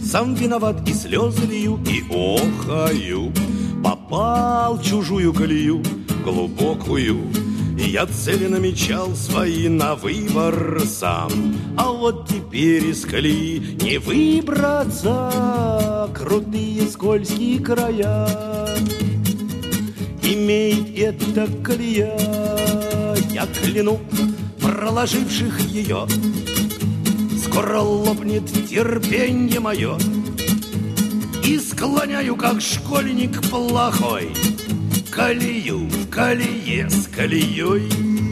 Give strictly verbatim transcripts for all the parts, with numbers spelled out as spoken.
Сам виноват, и слезы лью, и охаю. Попал в чужую колею глубокую, и я цели намечал свои на выбор сам. А вот теперь из колеи не выбраться. Крутые скользкие края имеет эта колея. Я кляну проложивших ее, скоро лопнет терпенье мое. И склоняю, как школьник плохой, колею в колее с колеей.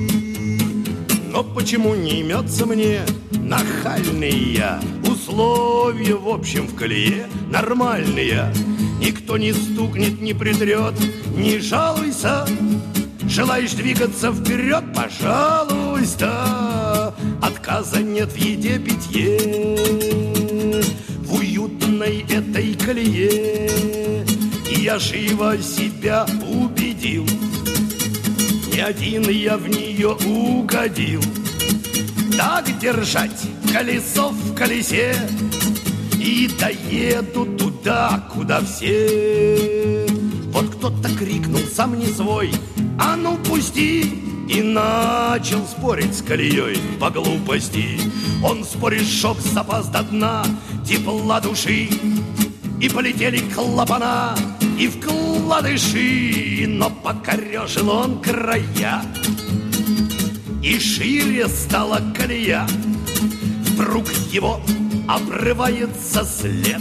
Но почему не имется мне нахальный я? Условия, в общем, в колее нормальные. Никто не стукнет, не притрет, не жалуйся. Желаешь двигаться вперед, пожалуйста. Отказа нет в еде, питье, в уютной этой колее. Я живо себя убедил, не один я в нее угодил. Так держать колесо в колесе, и доеду туда, куда все. Вот кто-то крикнул, сам не свой: а ну пусти! И начал спорить с колеей по глупости. Он спорит, чтоб запас до дна тепла души, и полетели клапана и вкладыши. Но покорежил он края, и шире стала колея. Вдруг его обрывается след.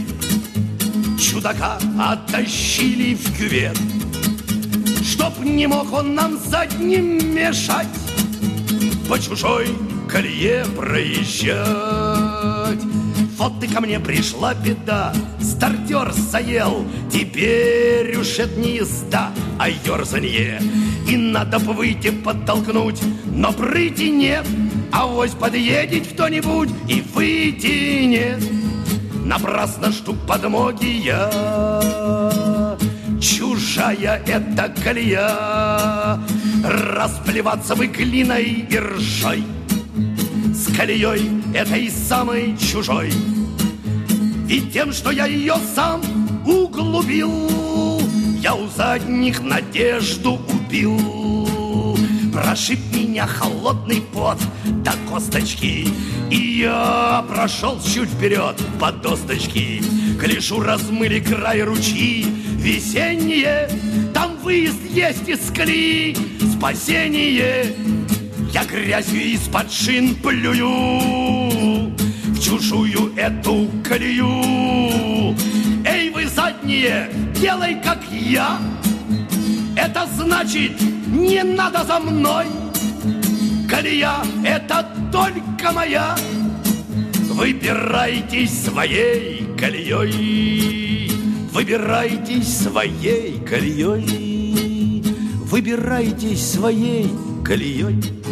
Чудака оттащили в кювет, чтоб не мог он нам задним мешать по чужой колее проезжать. Вот и ко мне пришла беда, стартер заел. Теперь уж это не езда, а ерзанье. И надо бы выйти подтолкнуть, но прыти нет. Авось подъедет кто-нибудь и вытянет. Напрасно жду подмоги я. Чужая эта колея, расплеваться бы глиной и ржой с колеей этой самой чужой. Ведь тем, что я ее сам углубил, я у задних надежду убил. Прошиб меня холодный пот до косточки, и я прошел чуть вперед по досточке. Гляжу, размыли край ручьи весенние, там выезд есть из колеи, спасение. Я грязью из-под шин плюю в чужую эту колею. Эй, вы задние, делай как я. Это значит, не надо за мной. Колея — это только моя. Выбирайтесь своей колеей. Выбирайтесь своей колеей. Выбирайтесь своей колеей.